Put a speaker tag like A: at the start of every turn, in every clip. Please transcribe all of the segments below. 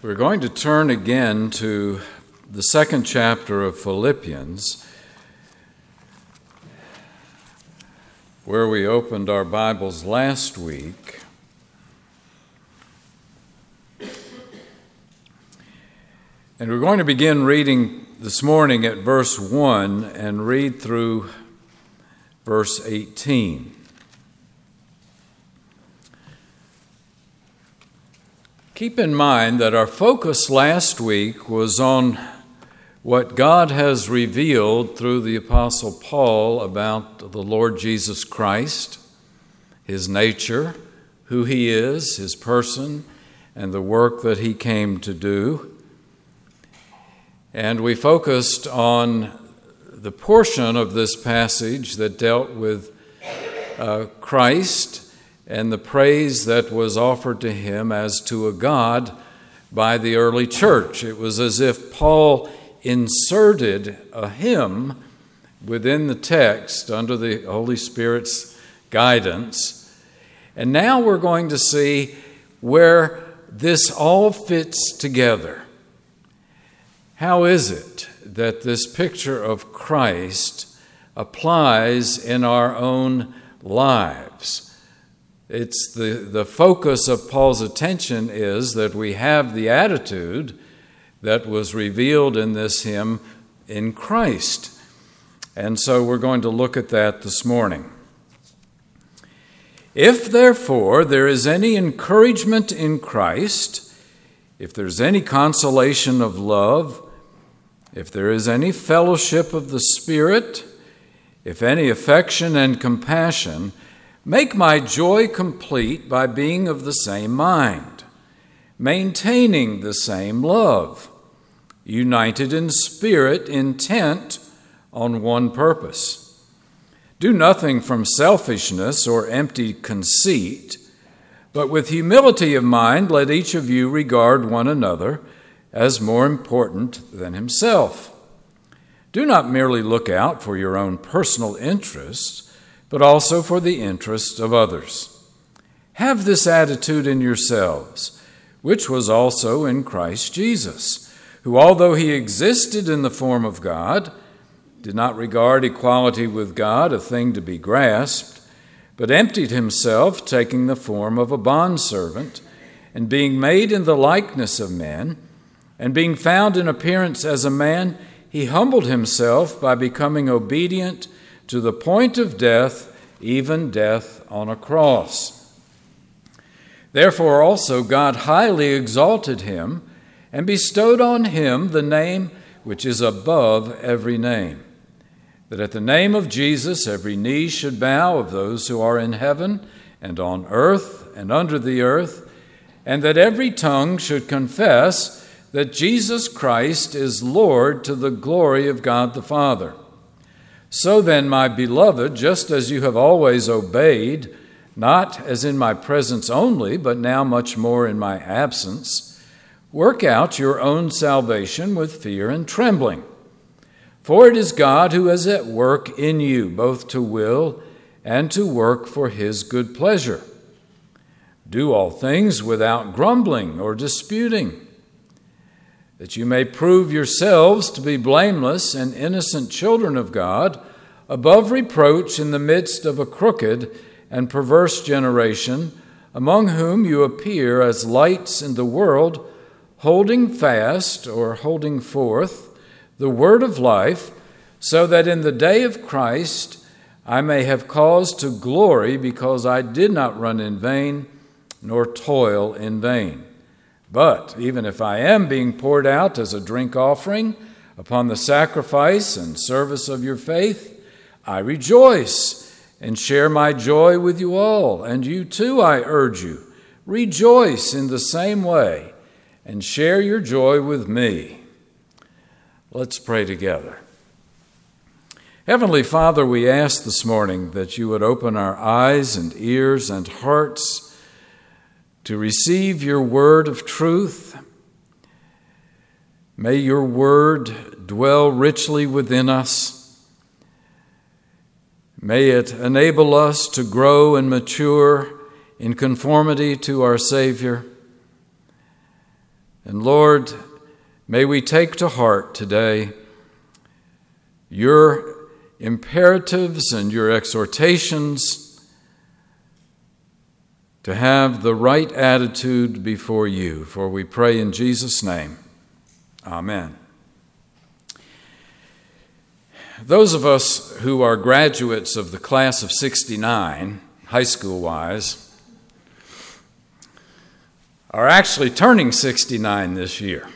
A: We're going to turn again to the second chapter of Philippians, where we opened our Bibles last week. And we're going to begin reading this morning at verse 1 and read through verse 18. Keep in mind that our focus last week was on what God has revealed through the Apostle Paul about the Lord Jesus Christ, his nature, who he is, his person, and the work that he came to do. And we focused on the portion of this passage that dealt with Christ and the praise that was offered to him as to a God by the early church. It was as if Paul inserted a hymn within the text under the Holy Spirit's guidance. And now we're going to see where this all fits together. How is it that this picture of Christ applies in our own lives? It's the focus of Paul's attention is that we have the attitude that was revealed in this hymn in Christ. And so we're going to look at that this morning. If therefore there is any encouragement in Christ, if there's any consolation of love, if there is any fellowship of the Spirit, if any affection and compassion, make my joy complete by being of the same mind, maintaining the same love, united in spirit, intent on one purpose. Do nothing from selfishness or empty conceit, but with humility of mind let each of you regard one another as more important than himself. Do not merely look out for your own personal interests, but also for the interest of others. Have this attitude in yourselves, which was also in Christ Jesus, who, although he existed in the form of God, did not regard equality with God a thing to be grasped, but emptied himself, taking the form of a bondservant, and being made in the likeness of men, and being found in appearance as a man, he humbled himself by becoming obedient to the point of death, even death on a cross. Therefore also God highly exalted him and bestowed on him the name which is above every name, that at the name of Jesus every knee should bow of those who are in heaven and on earth and under the earth, and that every tongue should confess that Jesus Christ is Lord to the glory of God the Father. So then, my beloved, just as you have always obeyed, not as in my presence only, but now much more in my absence, work out your own salvation with fear and trembling. For it is God who is at work in you, both to will and to work for his good pleasure. Do all things without grumbling or disputing, that you may prove yourselves to be blameless and innocent children of God, above reproach in the midst of a crooked and perverse generation, among whom you appear as lights in the world, holding fast or holding forth the word of life, so that in the day of Christ I may have cause to glory, because I did not run in vain, nor toil in vain. But even if I am being poured out as a drink offering upon the sacrifice and service of your faith, I rejoice and share my joy with you all. And you too, I urge you, rejoice in the same way and share your joy with me. Let's pray together. Heavenly Father, we ask this morning that you would open our eyes and ears and hearts to receive your word of truth. May your word dwell richly within us. May it enable us to grow and mature in conformity to our Savior. And Lord, may we take to heart today your imperatives and your exhortations to have the right attitude before you. For we pray in Jesus' name. Amen. Those of us who are graduates of the class of 69, high school-wise, are actually turning 69 this year.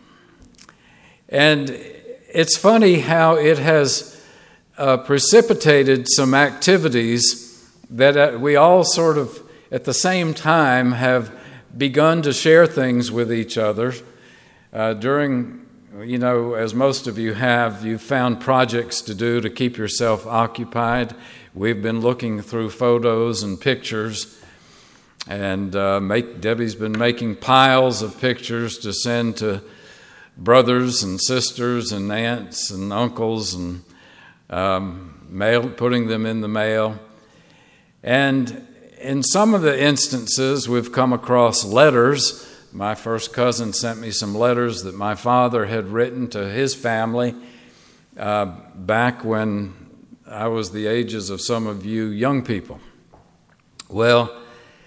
A: And it's funny how it has precipitated some activities that we all sort of at the same time have begun to share things with each other. During, as most of you have, you've found projects to do to keep yourself occupied. We've been looking through photos and pictures, and Debbie's been making piles of pictures to send to brothers and sisters and aunts and uncles and putting them in the mail. And in some of the instances, we've come across letters. My first cousin sent me some letters that my father had written to his family back when I was the ages of some of you young people. Well,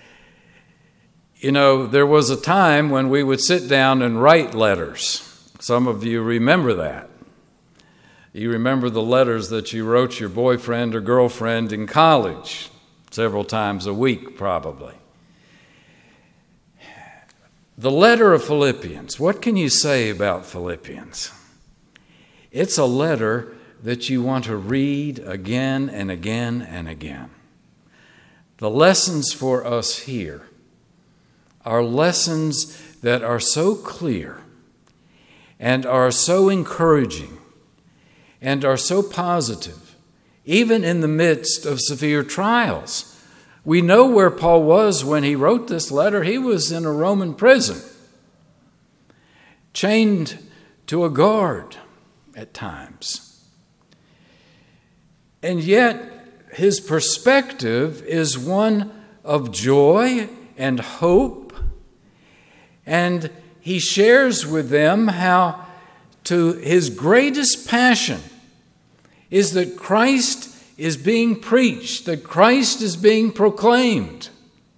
A: there was a time when we would sit down and write letters. Some of you remember that. You remember the letters that you wrote your boyfriend or girlfriend in college, several times a week probably. The letter of Philippians, what can you say about Philippians? It's a letter that you want to read again and again and again. The lessons for us here are lessons that are so clear and are so encouraging and are so positive, even in the midst of severe trials. We know where Paul was when he wrote this letter. He was in a Roman prison, chained to a guard at times. And yet, his perspective is one of joy and hope. And he shares with them how to his greatest passion is that Christ is being preached, that Christ is being proclaimed.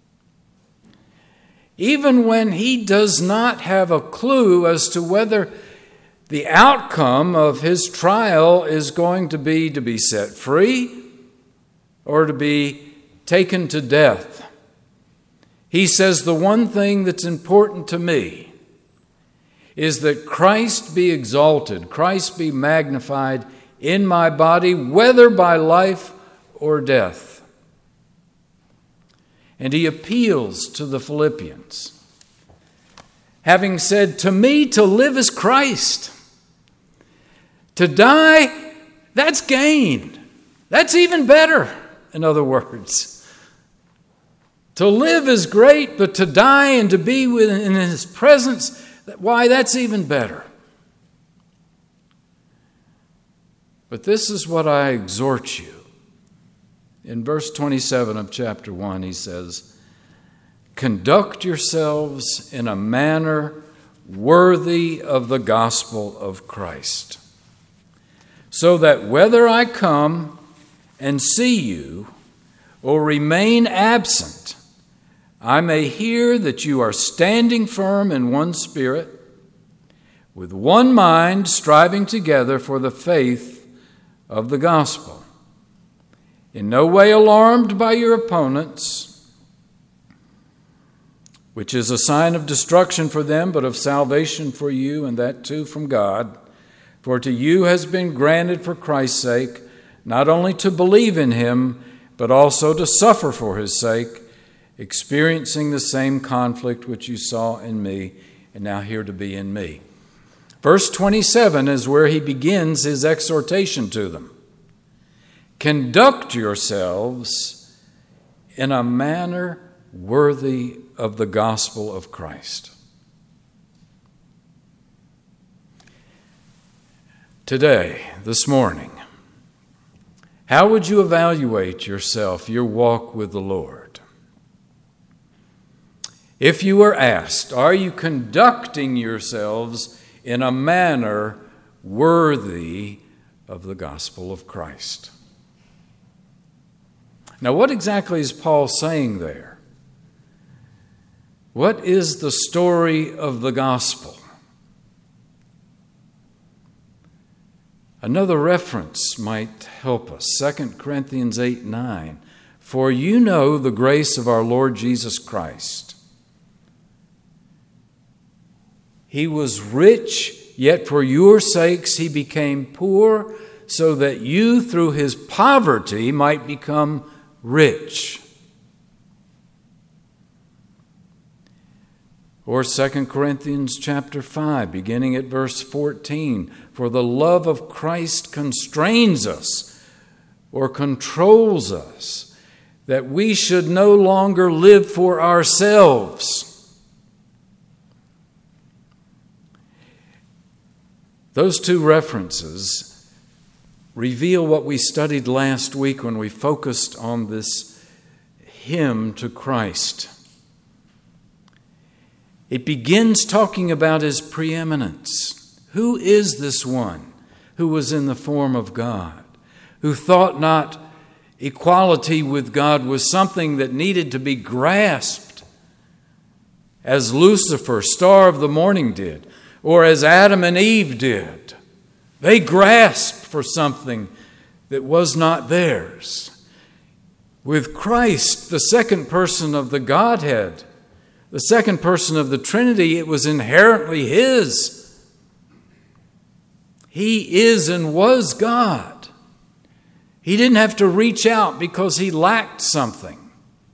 A: Even when he does not have a clue as to whether the outcome of his trial is going to be set free or to be taken to death. He says, the one thing that's important to me is that Christ be exalted, Christ be magnified in my body, whether by life or death. And he appeals to the Philippians, having said, to me to live is Christ. To die, that's gain. That's even better, in other words. To live is great, but to die and to be in his presence, why, that's even better. But this is what I exhort you. In verse 27 of chapter 1, he says, conduct yourselves in a manner worthy of the gospel of Christ, so that whether I come and see you or remain absent, I may hear that you are standing firm in one spirit, with one mind, striving together for the faith of the gospel, in no way alarmed by your opponents, which is a sign of destruction for them, but of salvation for you, and that too from God. For to you has been granted for Christ's sake, not only to believe in him, but also to suffer for his sake, experiencing the same conflict which you saw in me, and now here to be in me. Verse 27 is where he begins his exhortation to them. Conduct yourselves in a manner worthy of the gospel of Christ. Today, this morning, how would you evaluate yourself, your walk with the Lord? If you were asked, are you conducting yourselves in a manner worthy of the gospel of Christ? Now, what exactly is Paul saying there? What is the story of the gospel? Another reference might help us. 2 Corinthians 8:9. For you know the grace of our Lord Jesus Christ. He was rich, yet for your sakes he became poor, so that you through his poverty might become rich. Or 2 Corinthians chapter 5, beginning at verse 14. For the love of Christ constrains us or controls us, that we should no longer live for ourselves. Those two references reveal what we studied last week when we focused on this hymn to Christ. It begins talking about his preeminence. Who is this one who was in the form of God, who thought not equality with God was something that needed to be grasped, as Lucifer, star of the morning, did, or as Adam and Eve did? They grasped for something that was not theirs. With Christ, the second person of the Godhead, the second person of the Trinity, it was inherently his. He is and was God. He didn't have to reach out because he lacked something.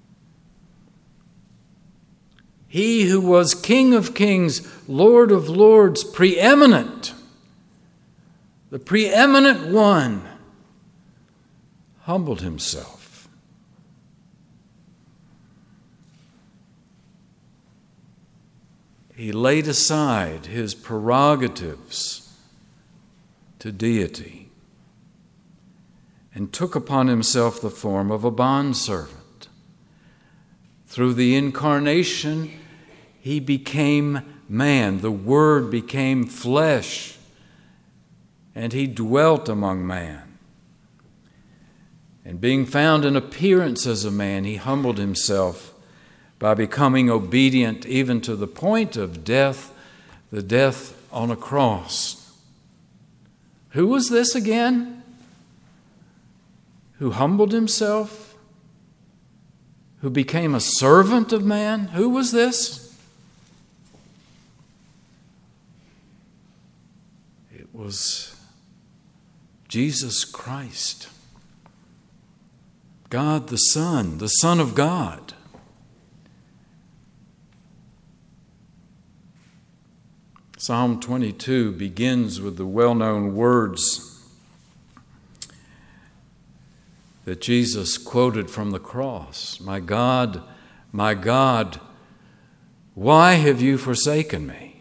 A: He who was King of Kings, Lord of Lords, preeminent, the preeminent one, humbled himself. He laid aside his prerogatives to deity and took upon himself the form of a bondservant. Through the incarnation, he became man. The Word became flesh, and he dwelt among man. And being found in appearance as a man, he humbled himself by becoming obedient even to the point of death, the death on a cross. Who was this again? Who humbled himself? Who became a servant of man? Who was this? It was Jesus Christ, God the Son of God. Psalm 22 begins with the well-known words that Jesus quoted from the cross. My God, why have you forsaken me?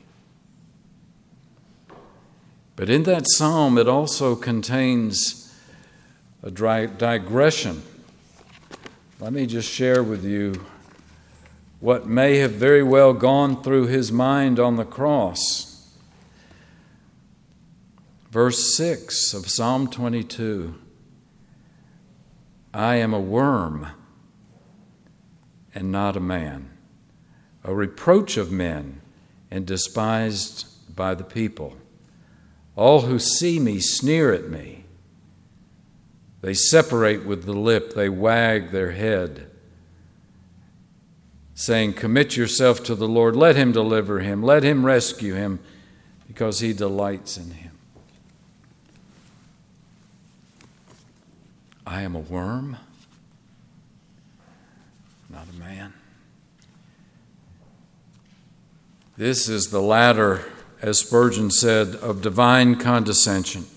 A: But in that psalm, it also contains a digression. Let me just share with you what may have very well gone through his mind on the cross. Verse 6 of Psalm 22, I am a worm and not a man, a reproach of men and despised by the people. All who see me sneer at me. They separate with the lip, they wag their head, saying, commit yourself to the Lord, let him deliver him, let him rescue him, because he delights in him. I am a worm, not a man. This is the ladder, as Spurgeon said, of divine condescension.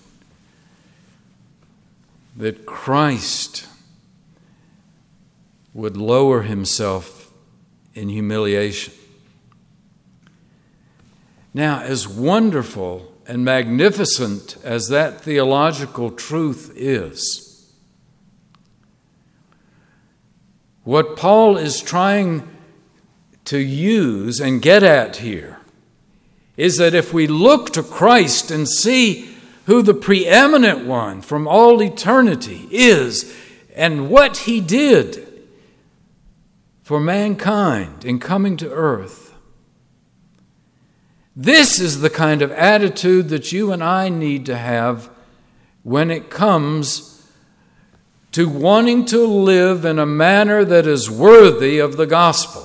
A: That Christ would lower himself in humiliation. Now, as wonderful and magnificent as that theological truth is, what Paul is trying to use and get at here is that if we look to Christ and see who the preeminent one from all eternity is and what he did for mankind in coming to earth, this is the kind of attitude that you and I need to have when it comes to wanting to live in a manner that is worthy of the gospel.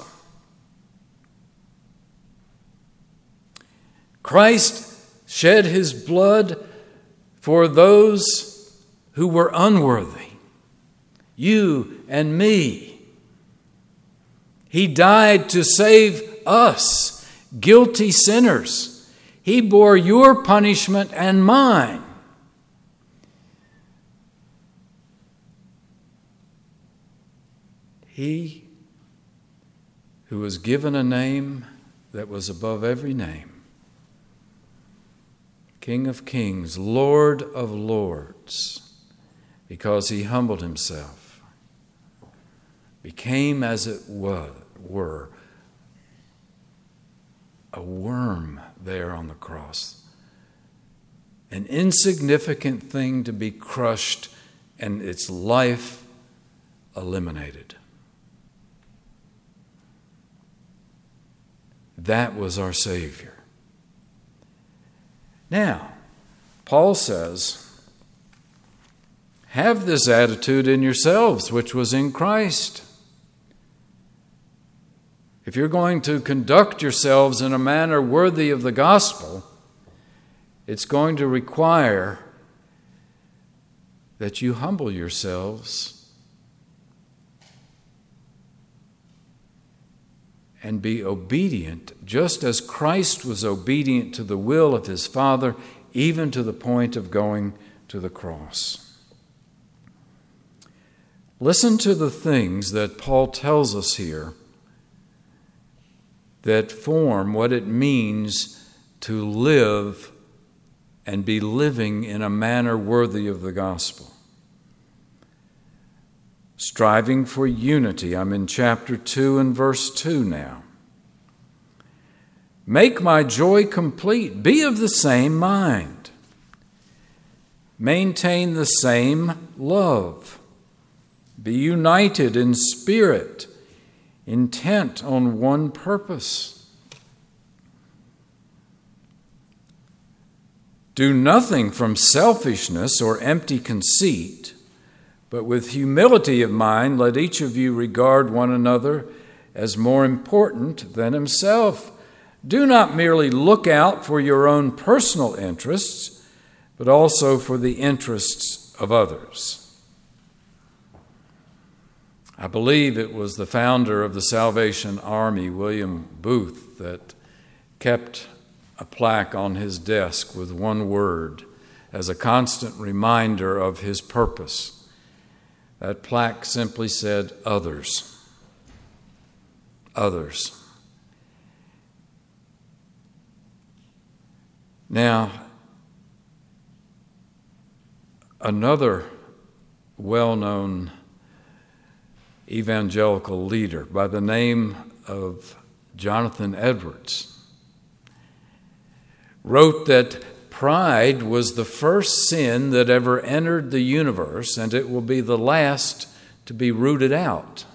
A: Christ shed his blood for those who were unworthy, you and me. He died to save us, guilty sinners. He bore your punishment and mine. He who was given a name that was above every name, King of kings, Lord of lords, because he humbled himself, became as it were a worm there on the cross, an insignificant thing to be crushed and its life eliminated. That was our Savior. Now, Paul says, have this attitude in yourselves, which was in Christ. If you're going to conduct yourselves in a manner worthy of the gospel, it's going to require that you humble yourselves and be obedient, just as Christ was obedient to the will of his Father, even to the point of going to the cross. Listen to the things that Paul tells us here that form what it means to live and be living in a manner worthy of the gospel. Striving for unity. I'm in chapter 2 and verse 2 now. Make my joy complete. Be of the same mind. Maintain the same love. Be united in spirit, intent on one purpose. Do nothing from selfishness or empty conceit, but with humility of mind, let each of you regard one another as more important than himself. Do not merely look out for your own personal interests, but also for the interests of others. I believe it was the founder of the Salvation Army, William Booth, that kept a plaque on his desk with one word as a constant reminder of his purpose. That plaque simply said, others. Others. Now, another well-known evangelical leader by the name of Jonathan Edwards wrote that pride was the first sin that ever entered the universe, and it will be the last to be rooted out.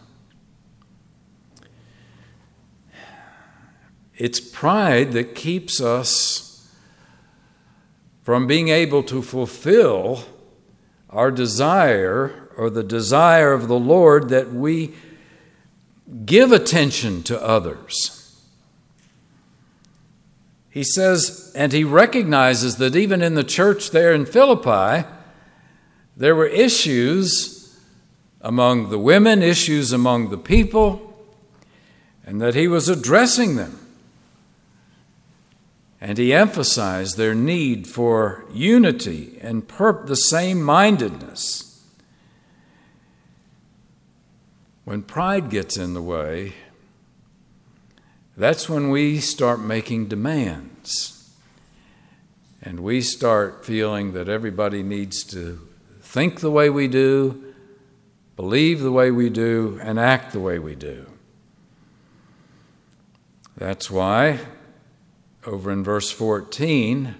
A: It's pride that keeps us from being able to fulfill our desire, or the desire of the Lord, that we give attention to others. He says, and he recognizes that even in the church there in Philippi, there were issues among the women, issues among the people, and that he was addressing them. And he emphasized their need for unity and the same mindedness. When pride gets in the way, that's when we start making demands. And we start feeling that everybody needs to think the way we do, believe the way we do, and act the way we do. That's why, over in verse 14,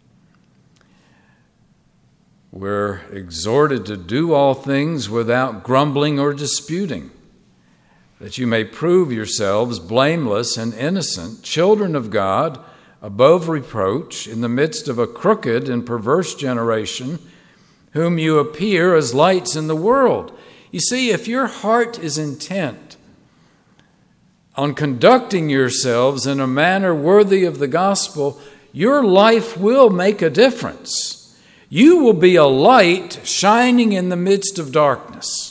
A: we're exhorted to do all things without grumbling or disputing, that you may prove yourselves blameless and innocent, children of God, above reproach, in the midst of a crooked and perverse generation, whom you appear as lights in the world. You see, if your heart is intent on conducting yourselves in a manner worthy of the gospel, your life will make a difference. You will be a light shining in the midst of darkness.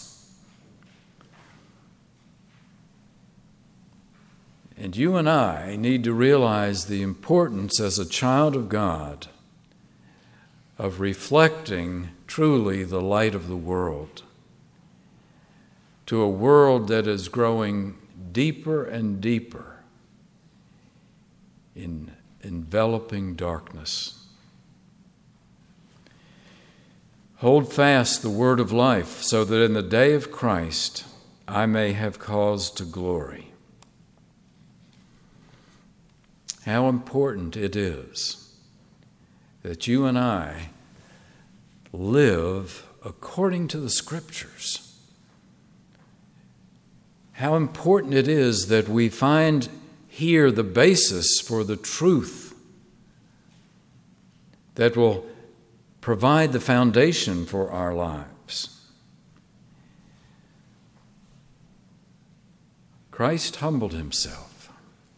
A: And you and I need to realize the importance as a child of God of reflecting truly the light of the world to a world that is growing deeper and deeper in enveloping darkness. Hold fast the word of life, so that in the day of Christ I may have cause to glory. How important it is that you and I live according to the Scriptures. How important it is that we find here the basis for the truth that will provide the foundation for our lives. Christ humbled himself.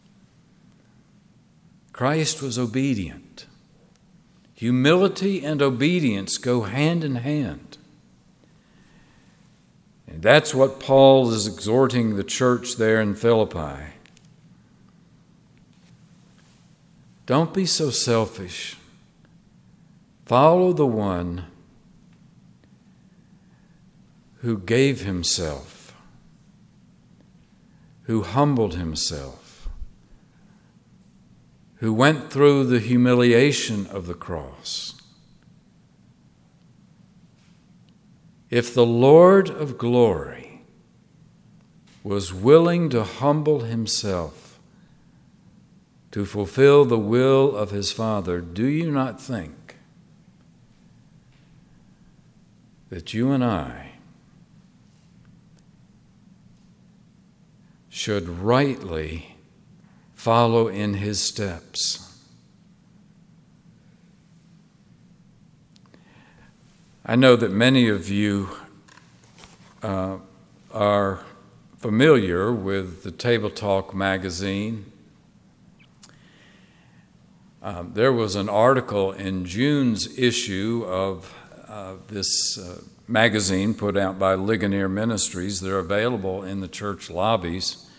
A: Christ was obedient. Humility and obedience go hand in hand. And that's what Paul is exhorting the church there in Philippi. Don't be so selfish. Follow the one who gave himself, who humbled himself, who went through the humiliation of the cross. If the Lord of glory was willing to humble himself to fulfill the will of his Father, do you not think that you and I should rightly follow in his steps? I know that many of you are familiar with the Table Talk magazine. There was an article in June's issue of this magazine put out by Ligonier Ministries. They're available in the church lobbies.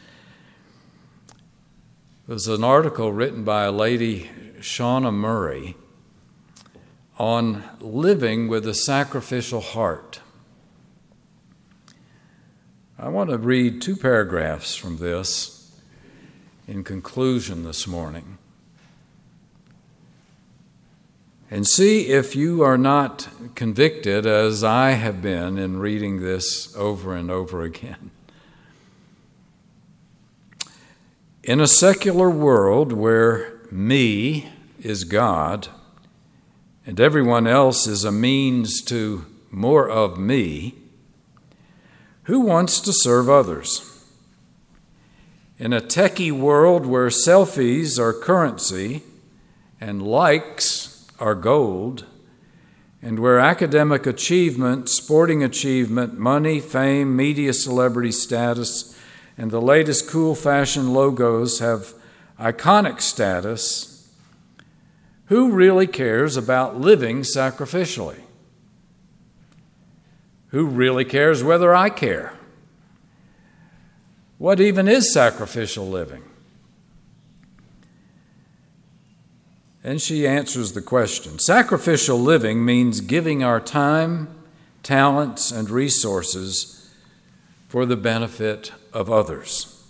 A: There was an article written by a lady, Shauna Murray, on living with a sacrificial heart. I want to read 2 paragraphs from this in conclusion this morning, and see if you are not convicted as I have been in reading this over and over again. In a secular world where me is God and everyone else is a means to more of me, who wants to serve others? In a techie world where selfies are currency and likes are gold, and where academic achievement, sporting achievement, money, fame, media celebrity status, and the latest cool fashion logos have iconic status, who really cares about living sacrificially? Who really cares whether I care? What even is sacrificial living? And she answers the question. Sacrificial living means giving our time, talents, and resources for the benefit of others.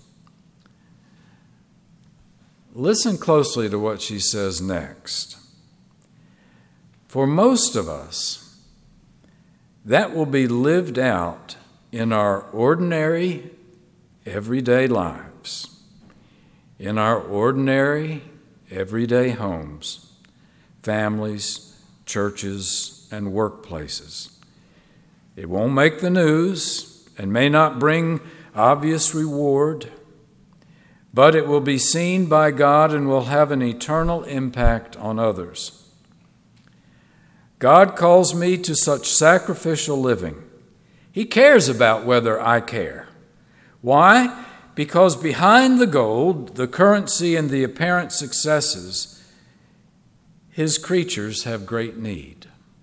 A: Listen closely to what she says next. For most of us, that will be lived out in our ordinary, everyday lives, in our ordinary, everyday homes, families, churches, and workplaces. It won't make the news and may not bring obvious reward, but it will be seen by God and will have an eternal impact on others. God calls me to such sacrificial living. He cares about whether I care. Why? Because behind the gold, the currency, and the apparent successes, His creatures have great need.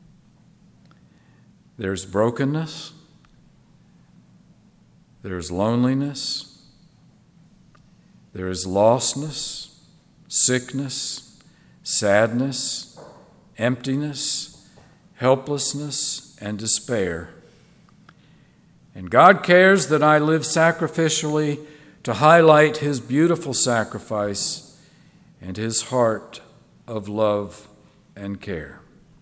A: There's brokenness, there's loneliness, there is lostness, sickness, sadness, emptiness, helplessness, and despair. And God cares that I live sacrificially to highlight His beautiful sacrifice and His heart of love and care.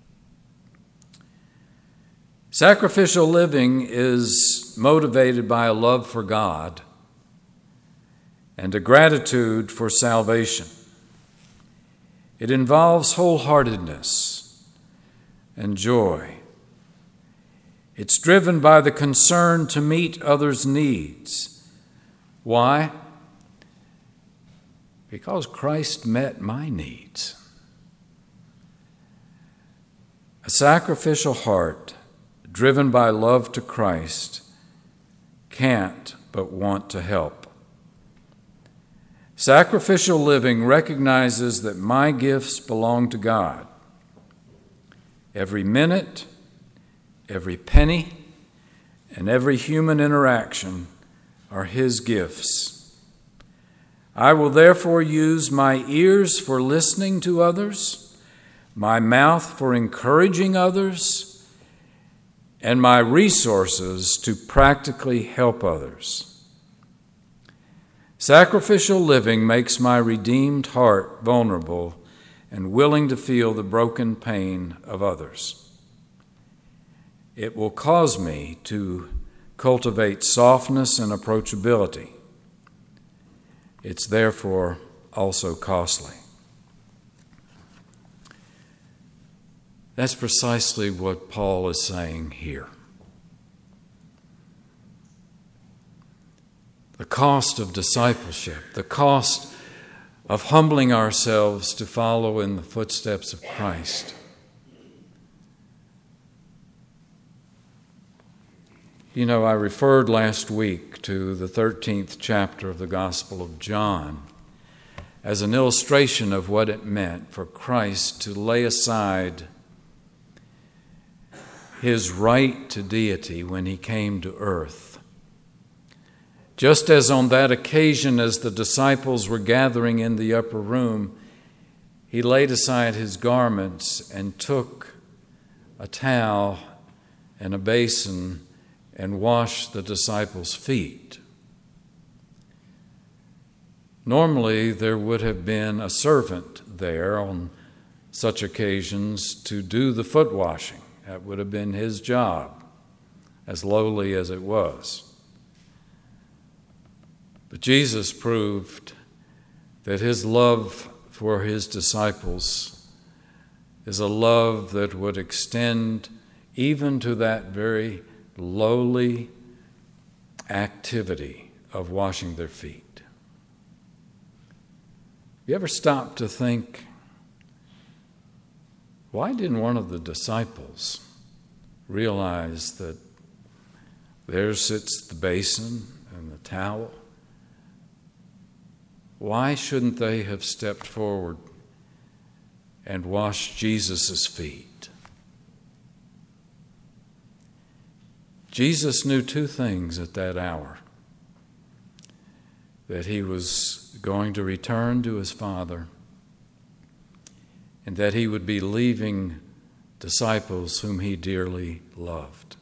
A: Sacrificial living is motivated by a love for God and a gratitude for salvation. It involves wholeheartedness and joy. It's driven by the concern to meet others' needs. Why? Because Christ met my needs. A sacrificial heart driven by love to Christ can't but want to help. Sacrificial living recognizes that my gifts belong to God. Every minute, every penny, and every human interaction are His gifts. I will therefore use my ears for listening to others, my mouth for encouraging others, and my resources to practically help others. Sacrificial living makes my redeemed heart vulnerable and willing to feel the broken pain of others. It will cause me to cultivate softness and approachability. It's therefore also costly. That's precisely what Paul is saying here. The cost of discipleship, the cost of humbling ourselves to follow in the footsteps of Christ. You know, I referred last week to the 13th chapter of the Gospel of John as an illustration of what it meant for Christ to lay aside His right to deity when He came to earth. Just as on that occasion, as the disciples were gathering in the upper room, He laid aside His garments and took a towel and a basin and washed the disciples' feet. Normally, there would have been a servant there on such occasions to do the foot washing. That would have been his job, as lowly as it was. But Jesus proved that His love for His disciples is a love that would extend even to that very lowly activity of washing their feet. You ever stop to think, why didn't one of the disciples realize that there sits the basin and the towel? Why shouldn't they have stepped forward and washed Jesus' feet? Jesus knew two things at that hour: that He was going to return to His Father, and that He would be leaving disciples whom He dearly loved.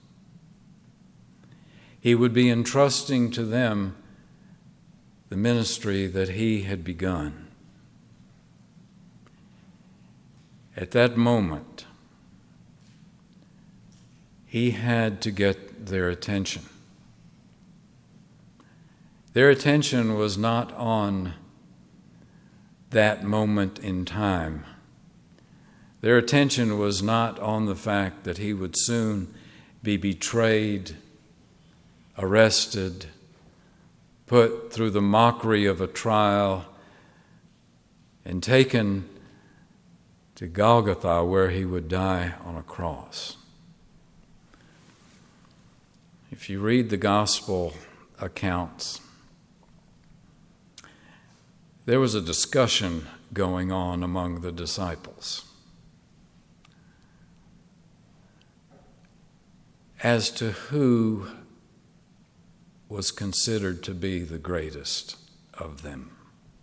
A: He would be entrusting to them the ministry that He had begun. At that moment, He had to get their attention. Their attention was not on that moment in time. Their attention was not on the fact that he would soon be betrayed, arrested, put through the mockery of a trial, and taken to Golgotha, where he would die on a cross. If you read the gospel accounts, there was a discussion going on among the disciples as to who was considered to be the greatest of them.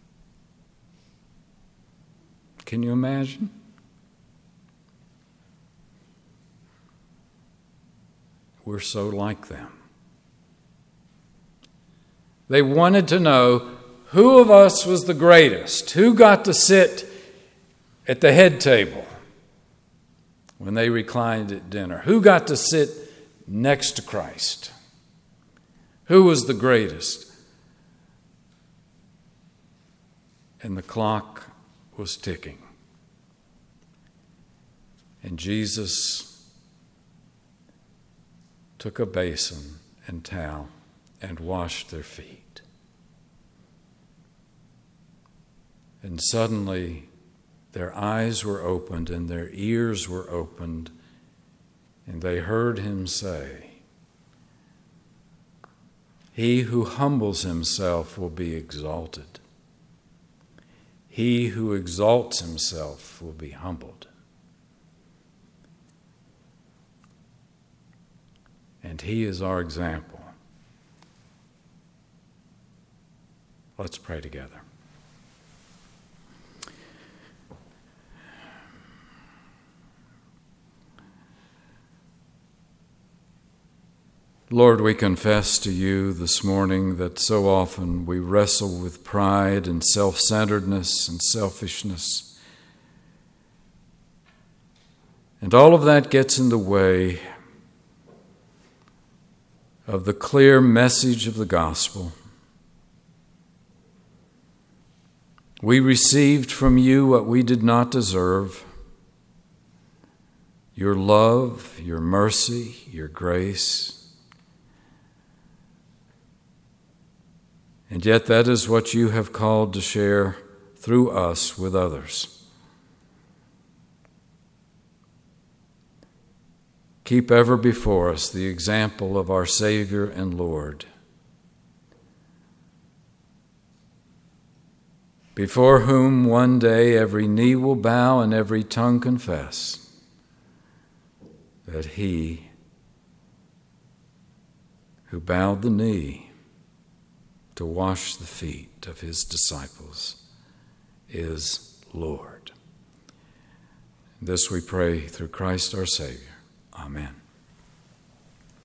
A: Can you imagine? We're so like them. They wanted to know who of us was the greatest, who got to sit at the head table when they reclined at dinner, who got to sit next to Christ, who was the greatest. And the clock was ticking. And Jesus took a basin and towel and washed their feet. And suddenly their eyes were opened and their ears were opened, and they heard him say, "He who humbles himself will be exalted. He who exalts himself will be humbled." And he is our example. Let's pray together. Lord, we confess to you this morning that so often we wrestle with pride and self-centeredness and selfishness. And all of that gets in the way of the clear message of the gospel. We received from you what we did not deserve: your love, your mercy, your grace. And yet that is what you have called to share through us with others. Keep ever before us the example of our Savior and Lord, before whom one day every knee will bow and every tongue confess that he who bowed the knee to wash the feet of his disciples is Lord. This we pray through Christ our Savior. Amen.